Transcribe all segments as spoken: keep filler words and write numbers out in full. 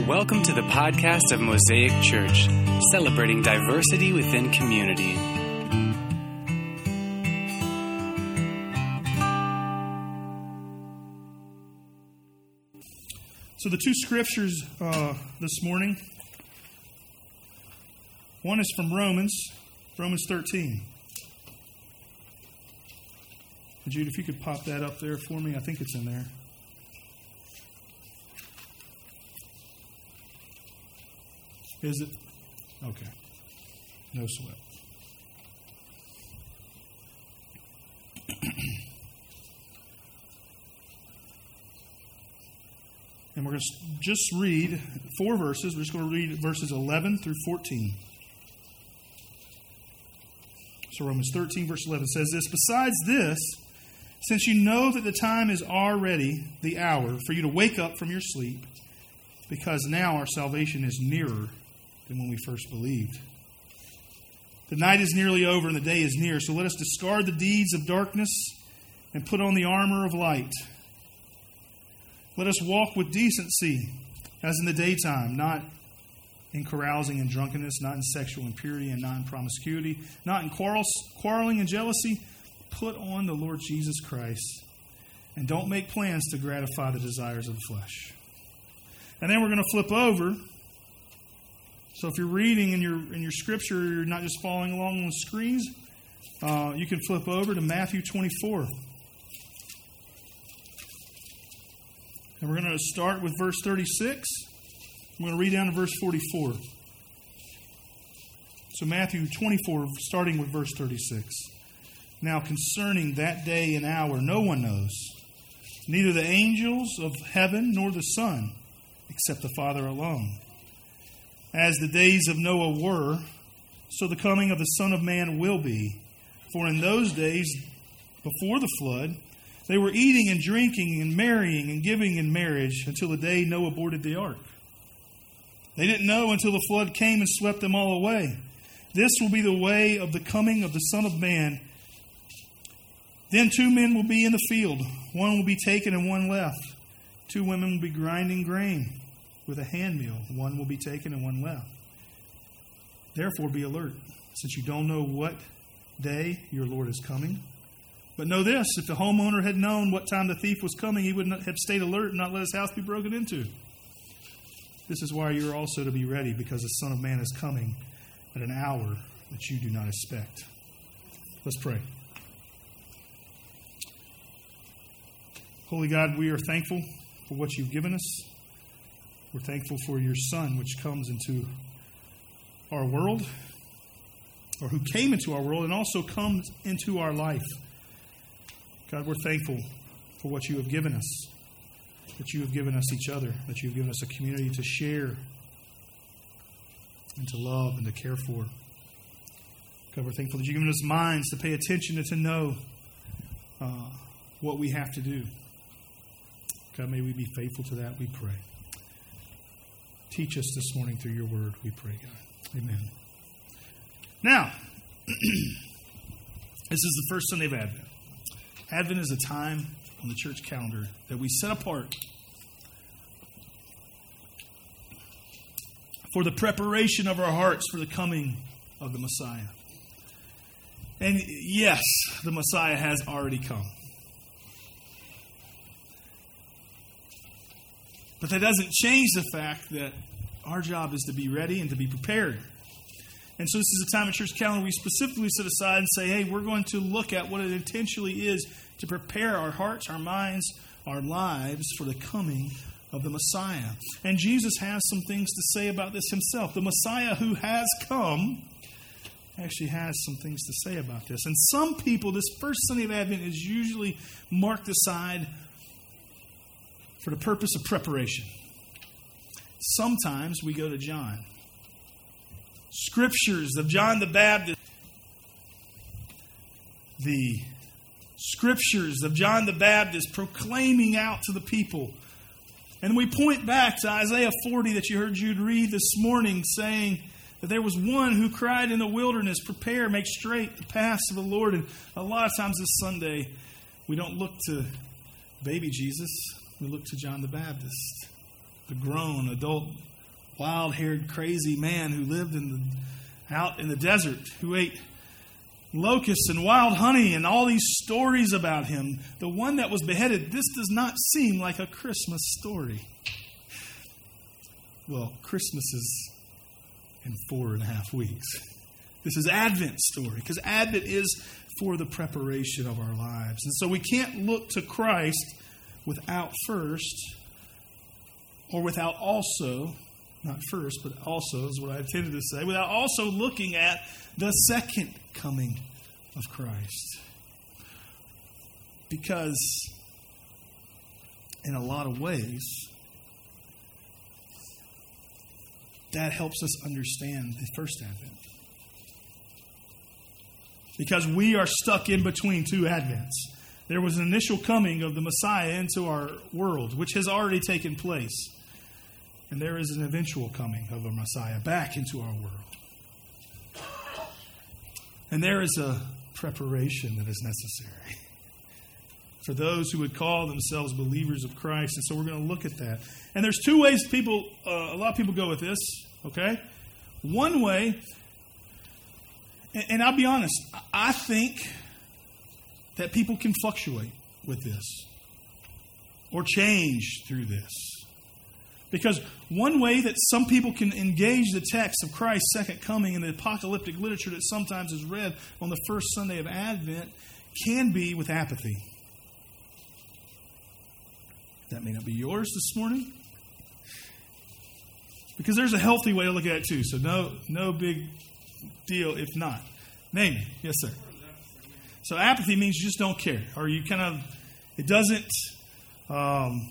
Welcome to the podcast of Mosaic Church, celebrating diversity within community. So the two scriptures uh, this morning, one is from Romans, Romans thirteen. Jude, if you could pop that up there for me, I think it's in there. Is it? Okay. No sweat. And we're going to just read four verses. We're just going to read verses eleven through fourteen. So Romans thirteen, verse eleven says this: Besides this, since you know that the time is already the hour for you to wake up from your sleep, because now our salvation is nearer than when we first believed. The night is nearly over and the day is near, so let us discard the deeds of darkness and put on the armor of light. Let us walk with decency as in the daytime, not in carousing and drunkenness, not in sexual impurity and not in promiscuity, not in quarrels, quarreling and jealousy. Put on the Lord Jesus Christ and don't make plans to gratify the desires of the flesh. And then we're going to flip over. So if you're reading in your in your scripture, you're not just following along on the screens, uh, you can flip over to Matthew twenty-four. And we're going to start with verse thirty-six. I'm going to read down to verse forty-four. So Matthew twenty-four, starting with verse thirty-six. Now concerning that day and hour, no one knows, neither the angels of heaven nor the Son, except the Father alone. As the days of Noah were, so the coming of the Son of Man will be. For in those days, before the flood, they were eating and drinking and marrying and giving in marriage until the day Noah boarded the ark. They didn't know until the flood came and swept them all away. This will be the way of the coming of the Son of Man. Then two men will be in the field. One will be taken and one left. Two women will be grinding grain with a handmill. One will be taken and one left. Therefore be alert, since you don't know what day your Lord is coming. But know this, if the homeowner had known what time the thief was coming, he would not have stayed alert and not let his house be broken into. This is why you are also to be ready, because the Son of Man is coming at an hour that you do not expect. Let's pray. Holy God, we are thankful for what you've given us. We're thankful for your Son, which comes into our world, or who came into our world and also comes into our life. God, we're thankful for what you have given us, that you have given us each other, that you have given us a community to share and to love and to care for. God, we're thankful that you've given us minds to pay attention and to know uh, what we have to do. God, may we be faithful to that, we pray. Teach us this morning through your word, we pray, God. Amen. Now, this is the first Sunday of Advent. Advent is a time on the church calendar that we set apart for the preparation of our hearts for the coming of the Messiah. And yes, the Messiah has already come. But that doesn't change the fact that our job is to be ready and to be prepared. And so this is a time in church calendar we specifically set aside and say, hey, we're going to look at what it intentionally is to prepare our hearts, our minds, our lives for the coming of the Messiah. And Jesus has some things to say about this himself. The Messiah who has come actually has some things to say about this. And some people, this first Sunday of Advent is usually marked aside for the purpose of preparation. Sometimes we go to John. Scriptures of John the Baptist. The scriptures of John the Baptist proclaiming out to the people. And we point back to Isaiah forty that you heard Jude read this morning, saying that there was one who cried in the wilderness, prepare, make straight the paths of the Lord. And a lot of times this Sunday, we don't look to baby Jesus. We look to John the Baptist, the grown adult wild-haired, crazy man who lived in the, out in the desert, who ate locusts and wild honey and all these stories about him. The one that was beheaded, this does not seem like a Christmas story. Well, Christmas is in four and a half weeks. This is Advent story, because Advent is for the preparation of our lives. And so we can't look to Christ without first, or without also, not first, but also is what I intended to say, without also looking at the second coming of Christ. Because in a lot of ways, that helps us understand the first Advent. Because we are stuck in between two Advents. There was an initial coming of the Messiah into our world, which has already taken place. And there is an eventual coming of a Messiah back into our world. And there is a preparation that is necessary for those who would call themselves believers of Christ. And so we're going to look at that. And there's two ways people, uh, a lot of people go with this, okay? One way, and, and I'll be honest, I think that people can fluctuate with this or change through this. Because one way that some people can engage the text of Christ's second coming in the apocalyptic literature that sometimes is read on the first Sunday of Advent can be with apathy. That may not be yours this morning. Because there's a healthy way to look at it too. So no, no big deal if not. Name it. Yes, sir. So apathy means you just don't care. Or you kind of, it doesn't... Um,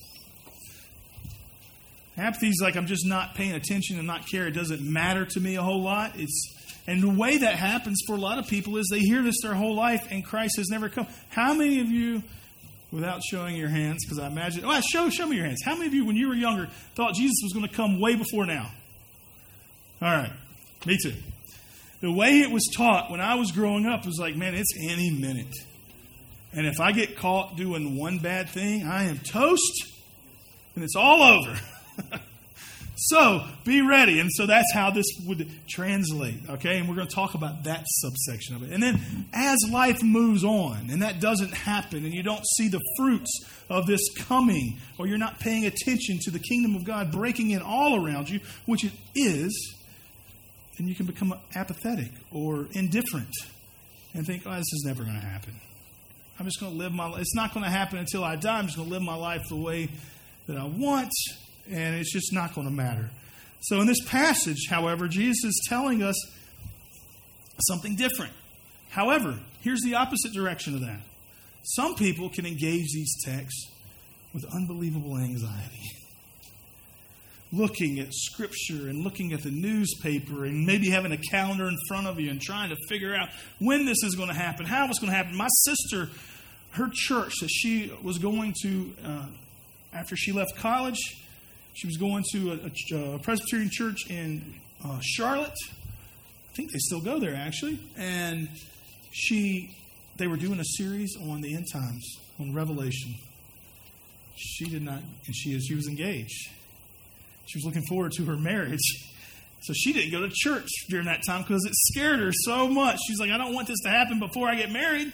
Apathy is like I'm just not paying attention and not care. It doesn't matter to me a whole lot. It's and the way that happens for a lot of people is they hear this their whole life and Christ has never come. How many of you, without showing your hands, because I imagine, oh, show show me your hands. How many of you, when you were younger, thought Jesus was going to come way before now? All right, me too. The way it was taught when I was growing up was like, man, it's any minute. And if I get caught doing one bad thing, I am toast and it's all over. So, be ready. And so that's how this would translate, okay? And we're going to talk about that subsection of it. And then as life moves on, and that doesn't happen, and you don't see the fruits of this coming, or you're not paying attention to the kingdom of God breaking in all around you, which it is, then you can become apathetic or indifferent and think, oh, this is never going to happen. I'm just going to live my life. It's not going to happen until I die. I'm just going to live my life the way that I want. And it's just not going to matter. So in this passage, however, Jesus is telling us something different. However, here's the opposite direction of that. Some people can engage these texts with unbelievable anxiety. Looking at Scripture and looking at the newspaper and maybe having a calendar in front of you and trying to figure out when this is going to happen, how it's going to happen. My sister, her church that she was going to uh, after she left college, she was going to a, a Presbyterian church in uh, Charlotte. I think they still go there, actually. And she, they were doing a series on the end times, on Revelation. She did not, and she, she was engaged. She was looking forward to her marriage. So she didn't go to church during that time because it scared her so much. She's like, I don't want this to happen before I get married.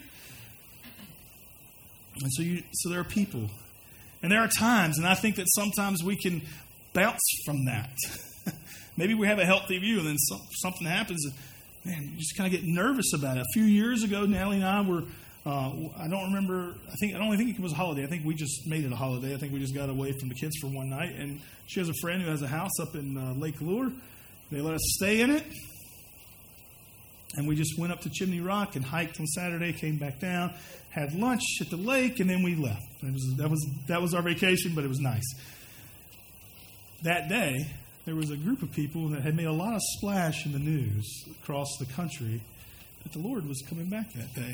And so, you, so there are people. And there are times, and I think that sometimes we can bounce from that. Maybe we have a healthy view, and then some, something happens, and man, you just kind of get nervous about it. A few years ago, Natalie and I were, uh, I don't remember, I think I don't even think it was a holiday. I think we just made it a holiday. I think we just got away from the kids for one night, and she has a friend who has a house up in uh, Lake Lure. They let us stay in it, and we just went up to Chimney Rock and hiked on Saturday, came back down, had lunch at the lake, and then we left. It was, that was that was our vacation, but it was nice. That day, there was a group of people that had made a lot of splash in the news across the country that the Lord was coming back that day.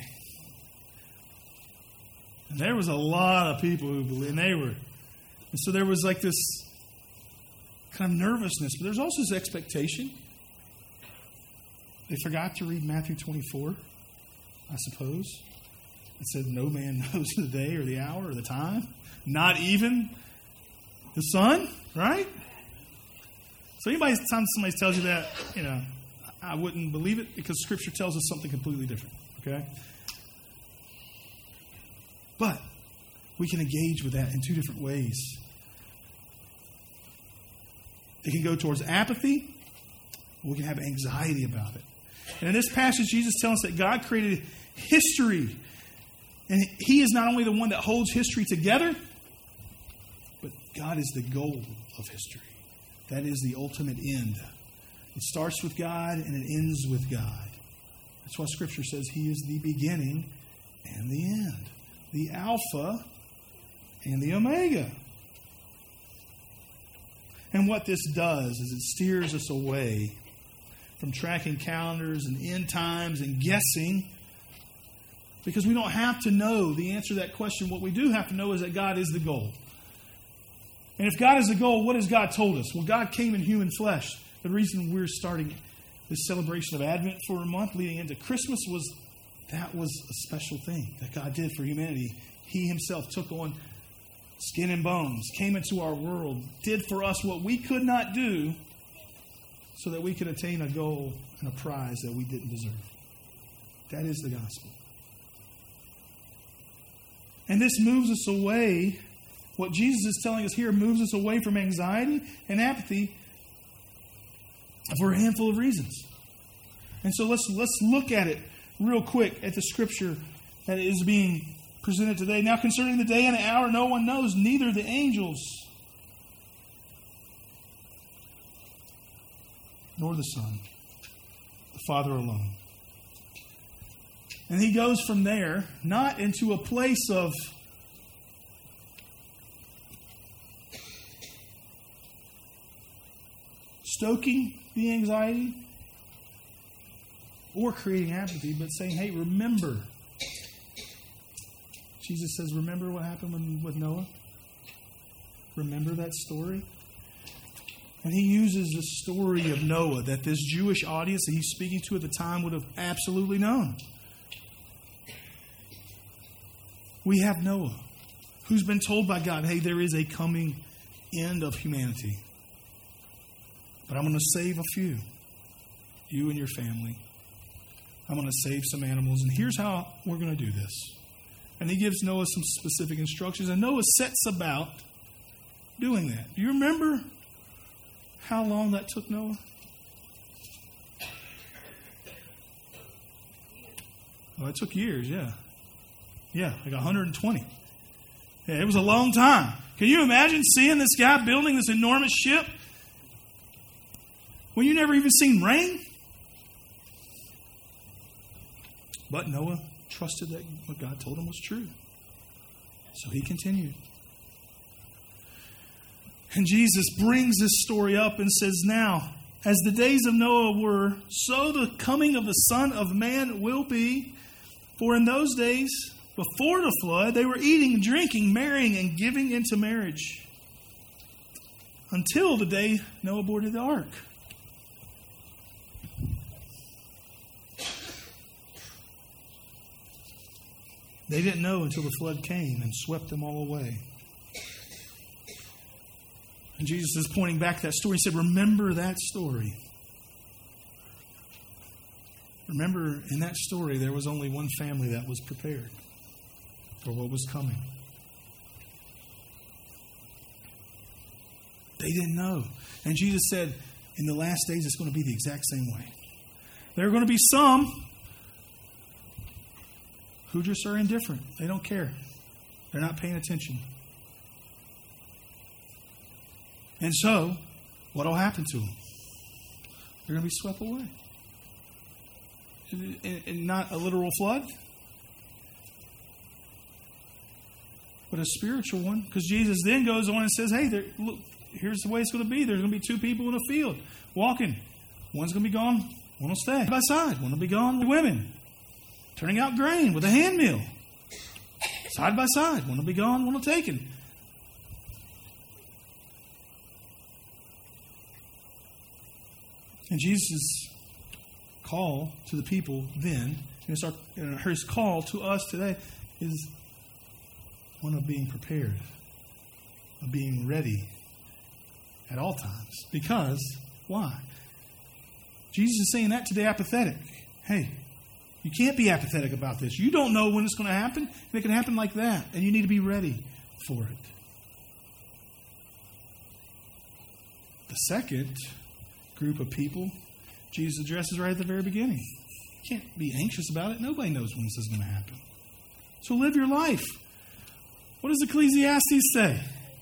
And there was a lot of people who believed, and they were. And so there was like this kind of nervousness, but there's also this expectation. They forgot to read Matthew twenty-four, I suppose. It said, no man knows the day or the hour or the time. Not even the Son, right? So anybody, time somebody tells you that, you know, I wouldn't believe it because Scripture tells us something completely different. Okay? But we can engage with that in two different ways. It can go towards apathy, or we can have anxiety about it. And in this passage, Jesus tells us that God created history. And He is not only the one that holds history together, but God is the goal of history. That is the ultimate end. It starts with God and it ends with God. That's why Scripture says He is the beginning and the end. The Alpha and the Omega. And what this does is it steers us away from tracking calendars and end times and guessing, because we don't have to know the answer to that question. What we do have to know is that God is the goal. And if God is the goal, what has God told us? Well, God came in human flesh. The reason we're starting this celebration of Advent for a month leading into Christmas was that was a special thing that God did for humanity. He Himself took on skin and bones, came into our world, did for us what we could not do so that we could attain a goal and a prize that we didn't deserve. That is the gospel. And this moves us away, what Jesus is telling us here moves us away from anxiety and apathy for a handful of reasons. And so let's let's look at it real quick at the Scripture that is being presented today. Now concerning the day and the hour, no one knows, neither the angels nor the Son, the Father alone. And he goes from there, not into a place of stoking the anxiety or creating apathy, but saying, hey, remember. Jesus says, remember what happened when, with Noah? Remember that story? And he uses the story of Noah that this Jewish audience that he's speaking to at the time would have absolutely known. We have Noah, who's been told by God, hey, there is a coming end of humanity. But I'm going to save a few. You and your family. I'm going to save some animals. And here's how we're going to do this. And he gives Noah some specific instructions. And Noah sets about doing that. Do you remember how long that took Noah? Oh, it took years, yeah. Yeah, like one hundred twenty. Yeah, it was a long time. Can you imagine seeing this guy building this enormous ship when you never even seen rain? But Noah trusted that what God told him was true. So he continued. And Jesus brings this story up and says, now, as the days of Noah were, so the coming of the Son of Man will be. For in those days, before the flood, they were eating, drinking, marrying, and giving into marriage. Until the day Noah boarded the ark. They didn't know until the flood came and swept them all away. And Jesus is pointing back to that story. He said, remember that story. Remember, in that story, there was only one family that was prepared for what was coming. They didn't know. And Jesus said, in the last days, it's going to be the exact same way. There are going to be some who just are indifferent. They don't care. They're not paying attention. And so, what will happen to them? They're going to be swept away. And, and not a literal flood, but a spiritual one. Because Jesus then goes on and says, hey, there, look, here's the way it's going to be. There's going to be two people in a field walking. One's going to be gone, one will stay. Side by side, one will be gone with women. Turning out grain with a hand mill. Side by side, one will be gone, one will be taken. And Jesus' call to the people then, and it's our, and his call to us today, is one of being prepared, of being ready at all times. Because Why? Jesus is saying that to the apathetic. Hey, you can't be apathetic about this. You don't know when it's going to happen, and it can happen like that, and you need to be ready for it. The second group of people Jesus addresses right at the very beginning. You can't be anxious about it. Nobody knows when this is going to happen. So live your life. What does Ecclesiastes say?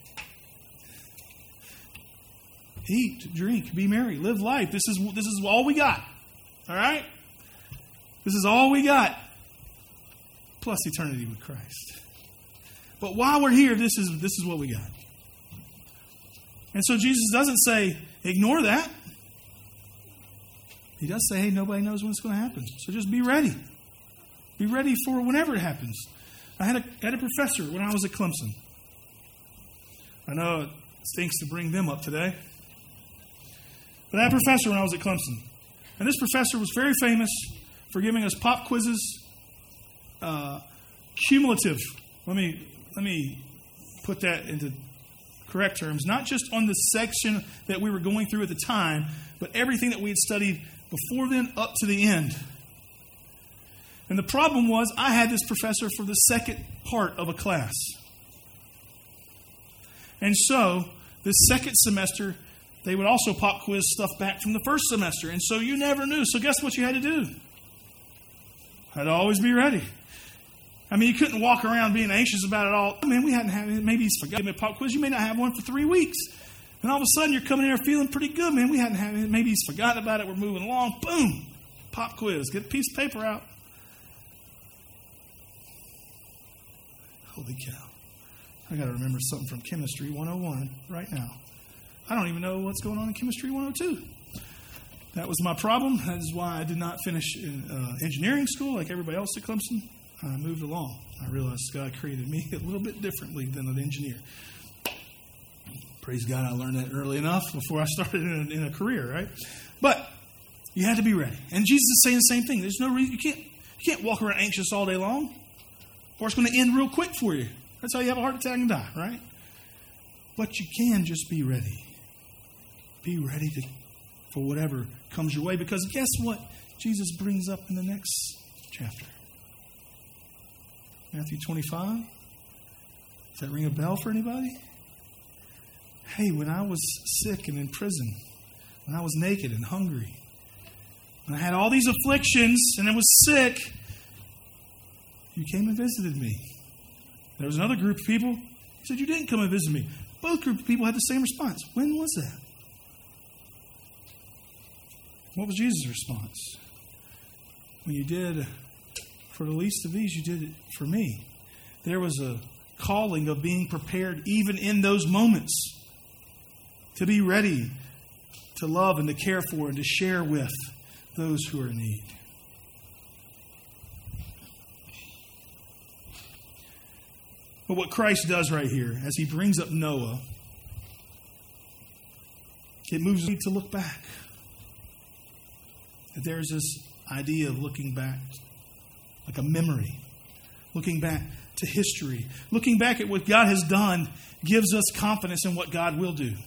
Eat, drink, be merry, live life. This is this is all we got. All right? This is all we got. Plus eternity with Christ. But while we're here, this is this is what we got. And so Jesus doesn't say, ignore that. He does say, hey, nobody knows when it's going to happen. So just be ready. Be ready for whenever it happens. I had a, had a professor when I was at Clemson. I know it stinks to bring them up today. But I had a professor when I was at Clemson. And this professor was very famous for giving us pop quizzes, uh, cumulative. Let me, let me put that into correct terms. Not just on the section that we were going through at the time, but everything that we had studied before then up to the end. And the problem was I had this professor for the second part of a class. And so, the second semester, they would also pop quiz stuff back from the first semester. And so you never knew. So guess what you had to do? Had to always be ready. I mean, you couldn't walk around being anxious about it all. I mean, we hadn't had it. Maybe he's forgotten a pop quiz. You may not have one for three weeks. And all of a sudden, you're coming in here feeling pretty good, man. We hadn't had it. Maybe he's forgotten about it. We're moving along. Boom. Pop quiz. Get a piece of paper out. Holy cow. I got to remember something from Chemistry one oh one right now. I don't even know what's going on in Chemistry one oh two. That was my problem. That is why I did not finish in uh, engineering school like everybody else at Clemson. I moved along. I realized God created me a little bit differently than an engineer. Praise God, I learned that early enough before I started in a, in a career, right? But you had to be ready. And Jesus is saying the same thing. There's no reason, you can't, you can't walk around anxious all day long, or it's going to end real quick for you. That's how you have a heart attack and die, right? But you can just be ready. Be ready to, for whatever comes your way. Because guess what Jesus brings up in the next chapter? Matthew twenty-five. Does that ring a bell for anybody? Hey, when I was sick and in prison, when I was naked and hungry, when I had all these afflictions and I was sick, you came and visited me. There was another group of people who said, you didn't come and visit me. Both groups of people had the same response. When was that? What was Jesus' response? When you did for the least of these, you did it for me. There was a calling of being prepared even in those moments to be ready to love and to care for and to share with those who are in need. But what Christ does right here, as he brings up Noah, it moves me to look back. That there's this idea of looking back, like a memory. Looking back to history. Looking back at what God has done gives us confidence in what God will do.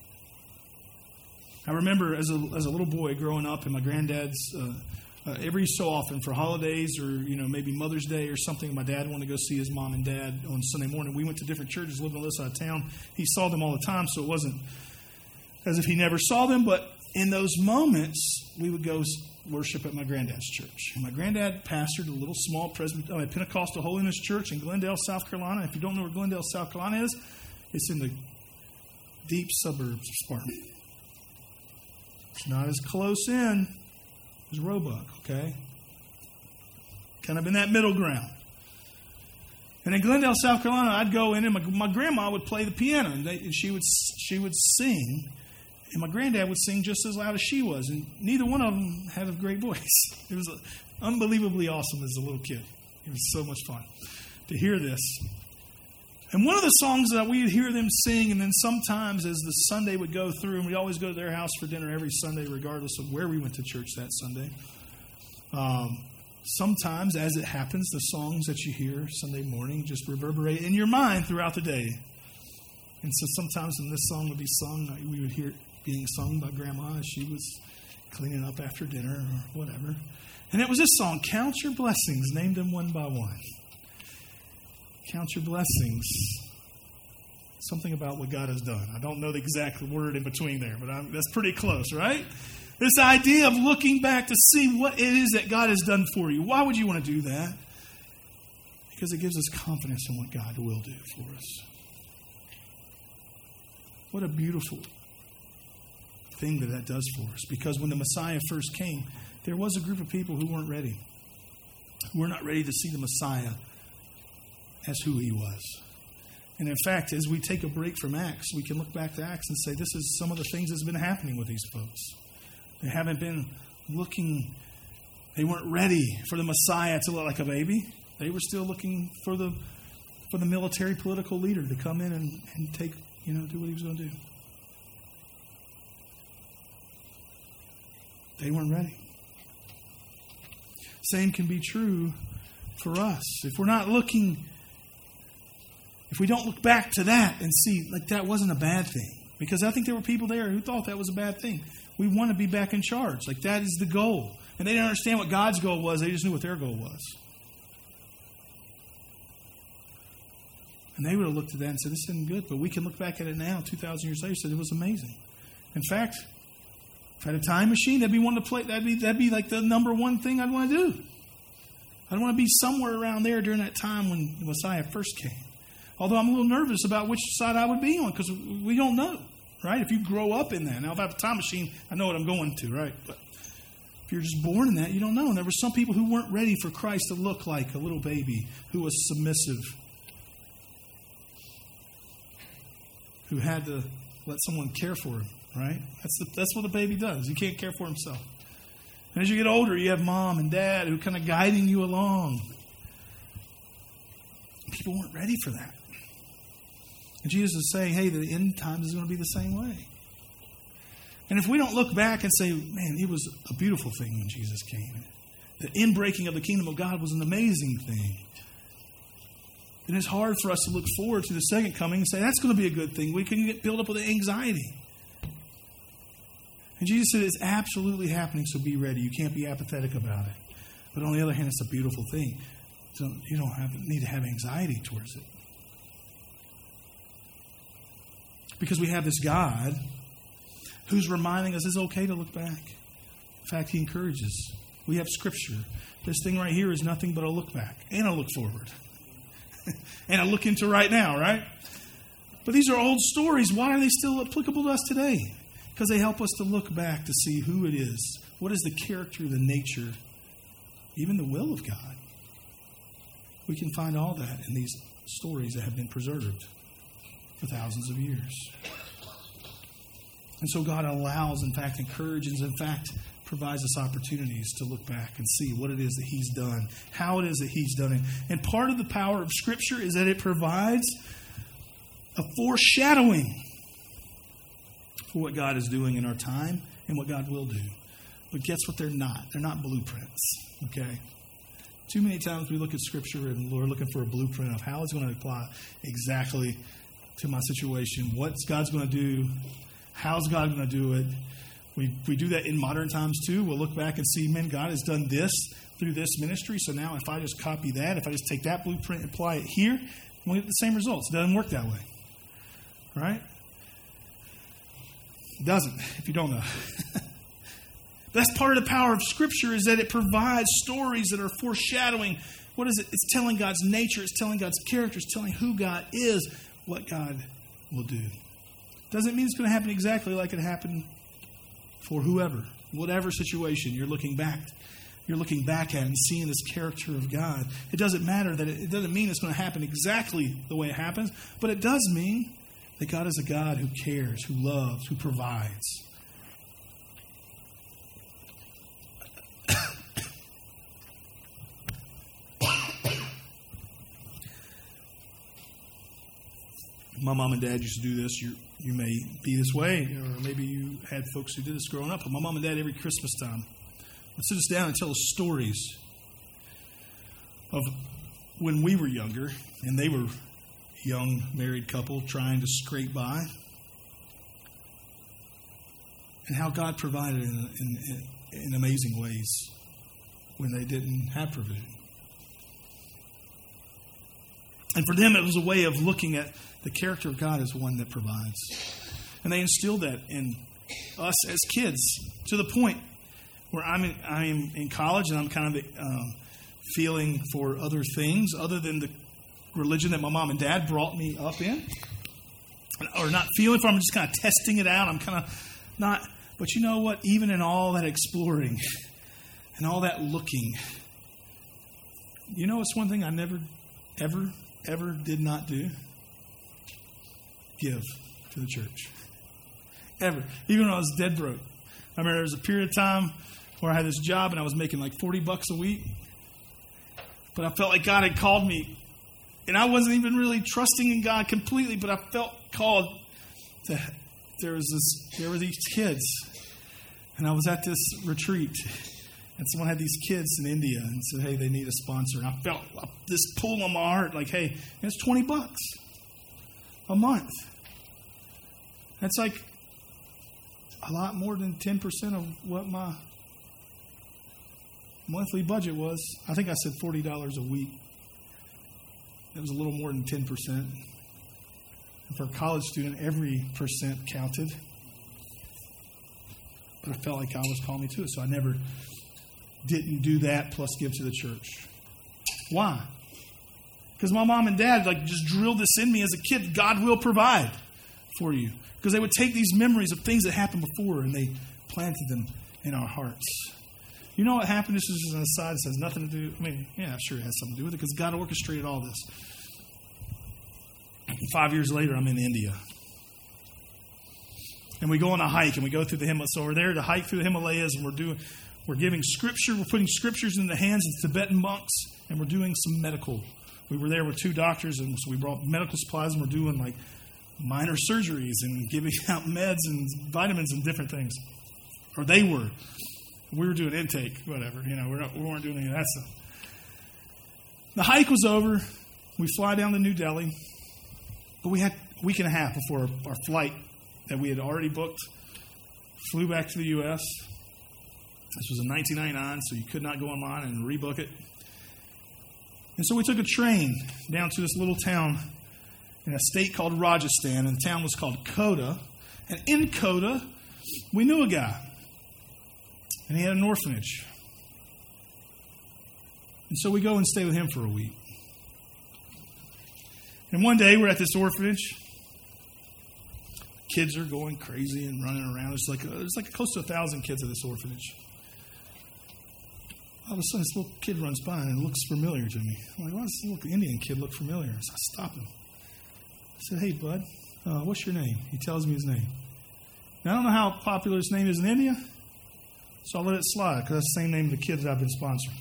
I remember as a as a little boy growing up, and my granddad's uh, uh, every so often for holidays or you know maybe Mother's Day or something, my dad wanted to go see his mom and dad on Sunday morning. We went to different churches, lived on the other side of town. He saw them all the time, so it wasn't as if he never saw them. But in those moments, we would go worship at my granddad's church. And my granddad pastored a little small Presbyter- uh, Pentecostal Holiness Church in Glendale, South Carolina. If you don't know where Glendale, South Carolina is, it's in the deep suburbs of Spartan. It's not as close in as Roebuck, okay? Kind of in that middle ground. And in Glendale, South Carolina, I'd go in and my, my grandma would play the piano and, they, and she would she would sing. And my granddad would sing just as loud as she was. And neither one of them had a great voice. It was unbelievably awesome as a little kid. It was so much fun to hear this. And one of the songs that we'd hear them sing, and then sometimes as the Sunday would go through, and we'd always go to their house for dinner every Sunday, regardless of where we went to church that Sunday. Um, sometimes, as it happens, the songs that you hear Sunday morning just reverberate in your mind throughout the day. And so sometimes when this song would be sung, we would hear it being sung by Grandma as she was cleaning up after dinner or whatever. And it was this song, Count Your Blessings, name them one by one. Count your blessings. Something about what God has done. I don't know the exact word in between there, but I'm, that's pretty close, right? This idea of looking back to see what it is that God has done for you. Why would you want to do that? Because it gives us confidence in what God will do for us. What a beautiful thing that that does for us. Because when the Messiah first came, there was a group of people who weren't ready. Who were not ready to see the Messiah as who he was. And in fact, as we take a break from Acts, we can look back to Acts and say, this is some of the things that's been happening with these folks. They haven't been looking, they weren't ready for the Messiah to look like a baby. They were still looking for the for the military political leader to come in and, and take, you know, do what he was going to do. They weren't ready. Same can be true for us. If we're not looking, if we don't look back to that and see, like, that wasn't a bad thing. Because I think there were people there who thought that was a bad thing. We want to be back in charge. Like, that is the goal. And they didn't understand what God's goal was. They just knew what their goal was. And they would have looked at that and said, this isn't good. But we can look back at it now, two thousand years later, and said it was amazing. In fact, if I had a time machine, that'd be one to play. That'd be that'd be like the number one thing I'd want to do. I'd want to be somewhere around there during that time when the Messiah first came. Although I'm a little nervous about which side I would be on, because we don't know, right? If you grow up in that. Now, if I have a time machine, I know what I'm going to, right? But if you're just born in that, you don't know. And there were some people who weren't ready for Christ to look like a little baby who was submissive, who had to let someone care for him, right? That's the, that's what a baby does. He can't care for himself. And as you get older, you have mom and dad who are kind of guiding you along. People weren't ready for that. And Jesus is saying, hey, the end times is going to be the same way. And if we don't look back and say, man, it was a beautiful thing when Jesus came. The inbreaking of the kingdom of God was an amazing thing. And it's hard for us to look forward to the second coming and say, that's going to be a good thing. We can get built up with anxiety. And Jesus said, it's absolutely happening, so be ready. You can't be apathetic about it. But on the other hand, it's a beautiful thing. So you don't have, need to have anxiety towards it. Because we have this God who's reminding us it's okay to look back. In fact, he encourages. We have Scripture. This thing right here is nothing but a look back and a look forward. And a look into right now, right? But these are old stories. Why are they still applicable to us today? Because they help us to look back to see who it is. What is the character, the nature, even the will of God? We can find all that in these stories that have been preserved for thousands of years. And so God allows, in fact, encourages, in fact, provides us opportunities to look back and see what it is that he's done, how it is that he's done it. And part of the power of Scripture is that it provides a foreshadowing for what God is doing in our time and what God will do. But guess what they're not? They're not blueprints, okay? Too many times we look at Scripture and we're looking for a blueprint of how it's going to apply exactly to my situation. What's God's going to do? How's God going to do it? We we do that in modern times too. We'll look back and see, man, God has done this through this ministry. So now if I just copy that, if I just take that blueprint and apply it here, we'll get the same results. It doesn't work that way. Right? It doesn't, if you don't know. That's part of the power of Scripture, is that it provides stories that are foreshadowing. What is it? It's telling God's nature. It's telling God's character. It's telling who God is, what God will do. Doesn't mean it's going to happen exactly like it happened for whoever, whatever situation you're looking back. You're looking back at and seeing this character of God. It doesn't matter that it, it doesn't mean it's going to happen exactly the way it happens, but it does mean that God is a God who cares, who loves, who provides. My mom and dad used to do this. You you may be this way, or maybe you had folks who did this growing up. But my mom and dad, every Christmas time, would sit us down and tell us stories of when we were younger, and they were a young married couple trying to scrape by. and how God provided in, in, in amazing ways when they didn't have provision. And for them, it was a way of looking at the character of God as one that provides. And they instilled that in us as kids to the point where I'm in, I'm in college and I'm kind of um, feeling for other things other than the religion that my mom and dad brought me up in. Or not feeling for, I'm just kind of testing it out. I'm kind of not, but you know what? Even in all that exploring and all that looking, you know it's one thing I never, ever, ever did not do? Give to the church. Ever. Even when I was dead broke. I remember there was a period of time where I had this job and I was making like forty bucks a week. But I felt like God had called me. And I wasn't even really trusting in God completely, but I felt called to, there was this, there were these kids. And I was at this retreat. And someone had these kids in India and said, hey, they need a sponsor. And I felt this pull on my heart, like, hey, it's twenty bucks a month. That's like a lot more than ten percent of what my monthly budget was. I think I said forty dollars a week. It was a little more than ten percent. And for a college student, every percent counted. But I felt like God was calling me to it, so I never didn't do that plus give to the church. Why? Because my mom and dad like just drilled this in me as a kid. God will provide for you. Because they would take these memories of things that happened before and they planted them in our hearts. You know what happened? This is just an aside. This has nothing to do. I mean, yeah, sure it has something to do with it because God orchestrated all this. Five years later, I'm in India. And we go on a hike and we go through the Himalayas. So we're there to hike through the Himalayas and we're doing, we're giving scripture. We're putting scriptures in the hands of Tibetan monks and we're doing some medical. We were there with two doctors and so we brought medical supplies and we're doing like minor surgeries and giving out meds and vitamins and different things. Or they were. We were doing intake, whatever. You know, we're not, we weren't doing any of that stuff. The hike was over. We fly down to New Delhi. But we had a week and a half before our flight that we had already booked. Flew back to the U S This was in nineteen ninety-nine, so you could not go online and rebook it. And so we took a train down to this little town in a state called Rajasthan, and the town was called Kota. And in Kota, we knew a guy. And he had an orphanage. And so we go and stay with him for a week. And one day we're at this orphanage. Kids are going crazy and running around. There's like, a, there's like close to a thousand kids at this orphanage. All of a sudden, this little kid runs by and it looks familiar to me. I'm like, why does this little Indian kid look familiar? So I stop him. I said, hey, bud, uh, what's your name? He tells me his name. Now, I don't know how popular his name is in India, so I'll let it slide because that's the same name of the kids I've been sponsoring.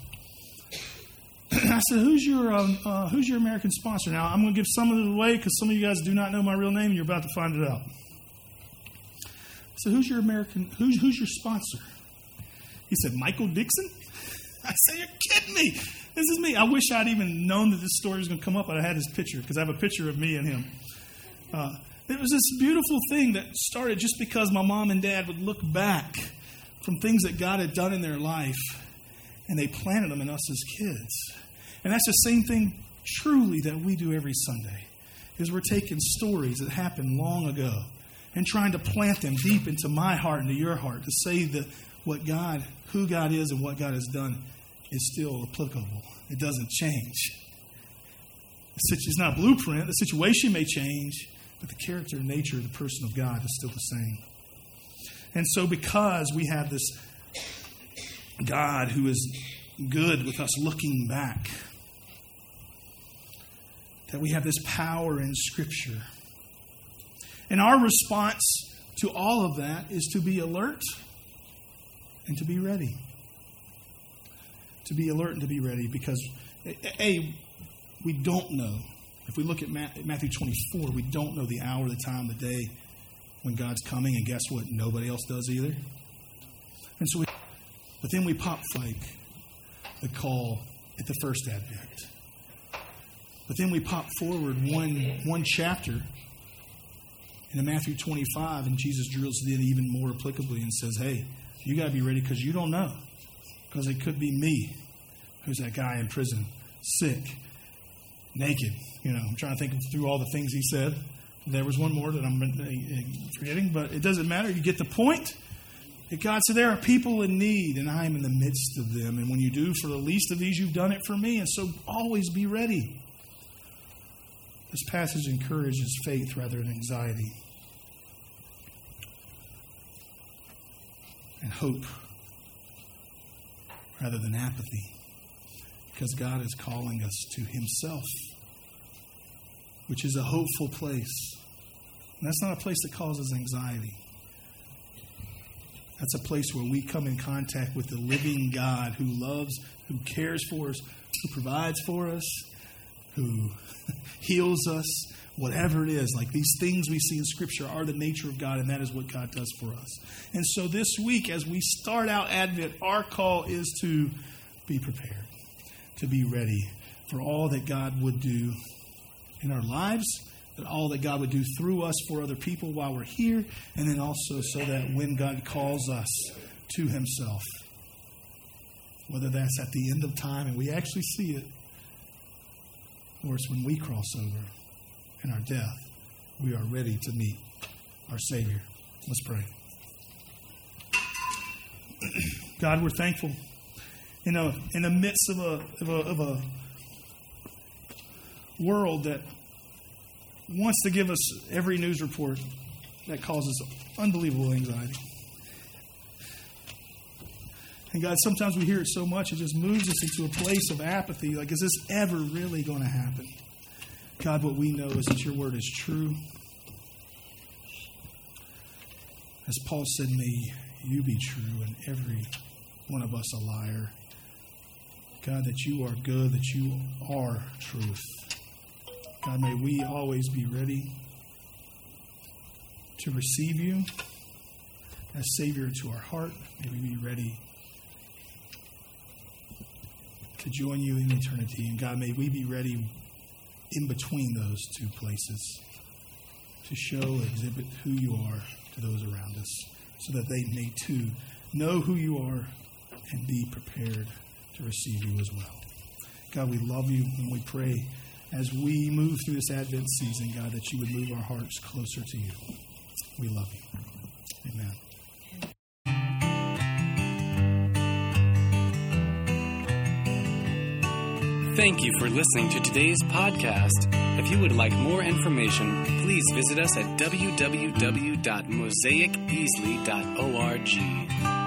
I said, who's your um, uh, who's your American sponsor? Now, I'm going to give some of it away because some of you guys do not know my real name and you're about to find it out. I said, who's your American, who's, who's your sponsor? He said, Michael Dixon? I said, you're kidding me. This is me. I wish I'd even known that this story was going to come up, but I had his picture because I have a picture of me and him. Uh, it was this beautiful thing that started just because my mom and dad would look back from things that God had done in their life and they planted them in us as kids. And that's the same thing truly that we do every Sunday, is we're taking stories that happened long ago and trying to plant them deep into my heart and to your heart to say that what God, who God is and what God has done is still applicable. It doesn't change. It's not a blueprint. The situation may change, but the character and nature of the person of God is still the same. And so because we have this God who is good with us looking back, that we have this power in Scripture. And our response to all of that is to be alert and to be ready. To be alert and to be ready because, A, we don't know. If we look at Matthew twenty-four, we don't know the hour, the time, the day when God's coming. And guess what? Nobody else does either. And so we, but then we pop like the call at the first advent. But then we pop forward one, one chapter And in Matthew twenty-five, and Jesus drills it in even more applicably and says, hey, you got to be ready because you don't know. Because it could be me, who's that guy in prison, sick, naked. You know, I'm trying to think through all the things he said. There was one more that I'm forgetting, but it doesn't matter. You get the point. That God said, there are people in need, and I am in the midst of them. And when you do for the least of these, you've done it for me. And so always be ready. This passage encourages faith rather than anxiety. And hope rather than apathy. Because God is calling us to Himself, which is a hopeful place. And that's not a place that causes anxiety. That's a place where we come in contact with the living God who loves, who cares for us, who provides for us, who heals us, whatever it is. Like these things we see in Scripture are the nature of God, and that is what God does for us. And so this week, as we start out Advent, our call is to be prepared, to be ready for all that God would do in our lives, that all that God would do through us for other people while we're here, and then also so that when God calls us to Himself, whether that's at the end of time and we actually see it, or it's when we cross over in our death, we are ready to meet our Savior. Let's pray. God, we're thankful. You know, in the midst of a, of a, of a world that wants to give us every news report that causes unbelievable anxiety. And God, sometimes we hear it so much, it just moves us into a place of apathy. Like, is this ever really going to happen? God, what we know is that your word is true. As Paul said, may you be true and every one of us a liar. God, that you are good, that you are truth. God, may we always be ready to receive you as Savior to our heart. May we be ready to join you in eternity. And God, may we be ready in between those two places to show, exhibit who you are to those around us so that they may too know who you are and be prepared to receive you as well. God, we love you and we pray as we move through this Advent season, God, that you would move our hearts closer to you. We love you. Amen. Thank you for listening to today's podcast. If you would like more information, please visit us at w w w dot mosaic easley dot org.